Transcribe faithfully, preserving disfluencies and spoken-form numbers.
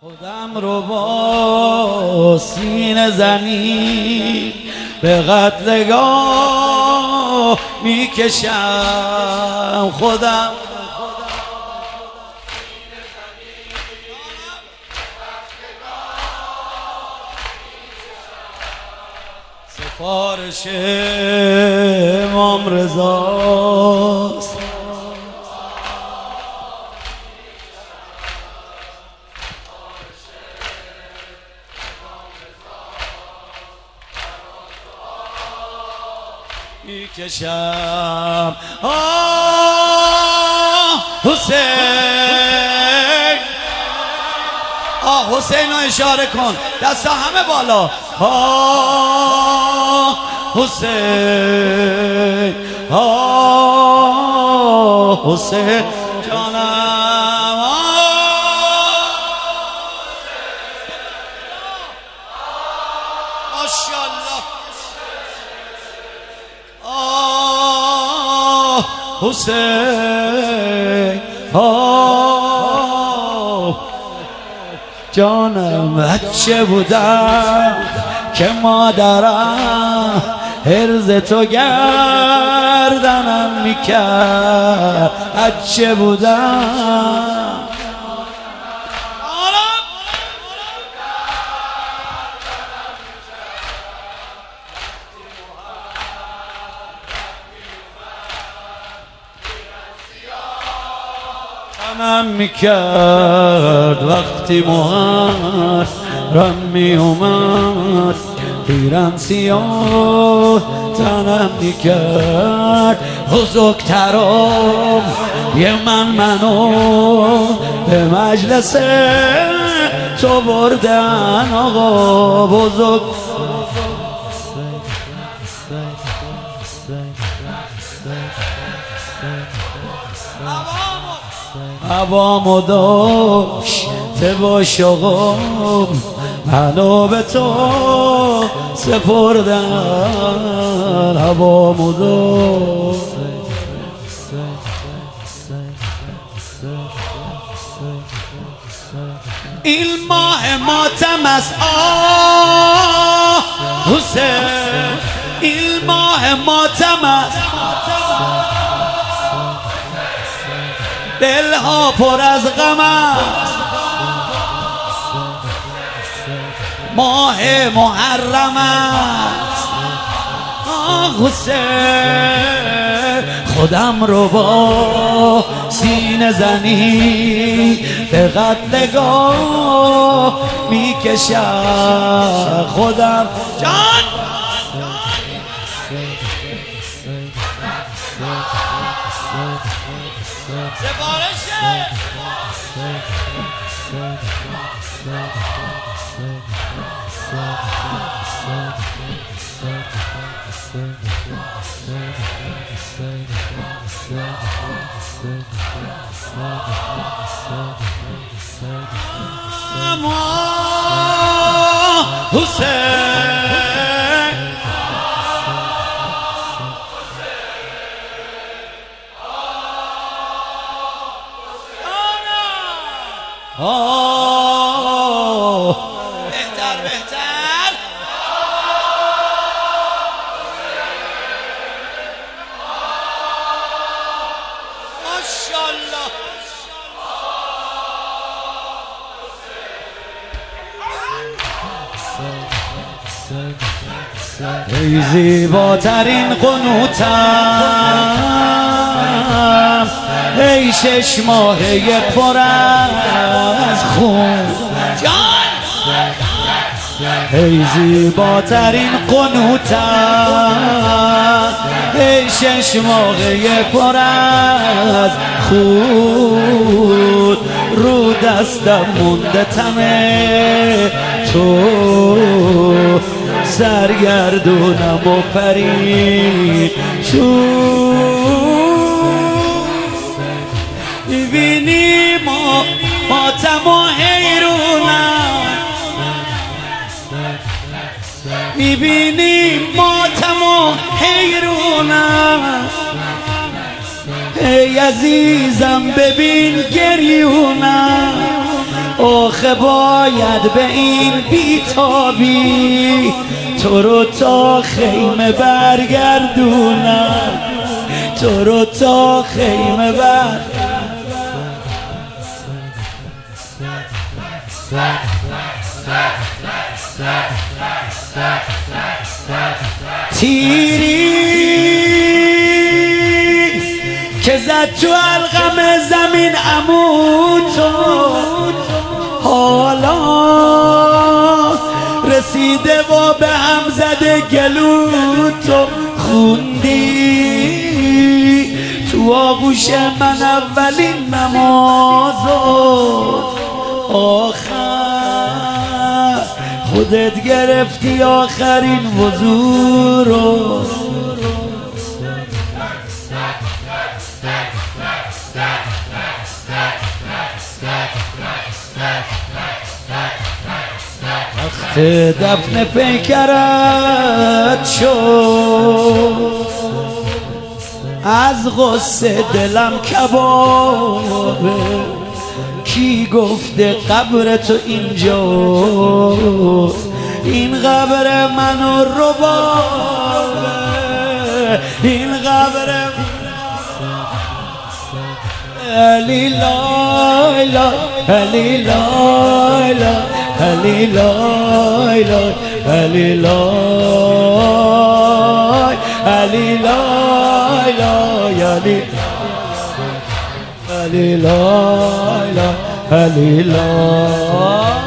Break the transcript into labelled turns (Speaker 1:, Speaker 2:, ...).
Speaker 1: خودم رو با سینه زنی به قتلگاه میکشم. خودم سفارش امام رضاست. میکشم آه حسین، آه حسین رو اشاره کن، دستا همه بالا. آه حسین، آه حسین جانم، ماشاءالله. آه حسین، آه جانم، بچه بودم که مادرم عرض تو گردنم میکرد. بچه بودم تنم میکرد وقتی محرم میومد، پیرم سیاه تنم میکرد. بزرگترم یه من منو به مجلس تو بردن آقا بزرگ. هوامو داشته باش آقا، منو به تو سپردن. هوامو داشت این ماه ماتم است آه حسین، این ماه ماتم است، دلها پر از غم است. ماه محرم است آه حسین، خودم رو با سینه زنی به قتلگاه میکشم. خودم جان سفارشه حسین، آه بهتر بهتر. ماشاءالله. ای زیباترین قنوتم، ای شش ماهه پر از خون جان، ای زیباترین قنوتم، ای شش ماهه پر از خون. رو دستم مونده تمه تو، سرگردونم و پرید شد. میبینی ما ماتم و حیرونم، میبینی ماتم و حیرونم. ای عزیزم ببین گریونم، آخه باید به این بیتابی تو رو تا خیمه برگردونم، تو رو تا خیمه بر تیری که زد تو علقم زمین عمو تو، حالا رسیده و به هم زده گلو تو. خوندی تو آغوش من اولین نمازو، آخر خودت گرفتی آخرین وضو رو. وقت دفن پیکرت شد، از غصه دلم کبابه. کی گفته قبر تو اینجا؟ این قبر منو ربابه، این قبر علی لایلا، علی لایلا، علی لایلا، علی لای، علی لایلا، علی علی لایلا، علی لای.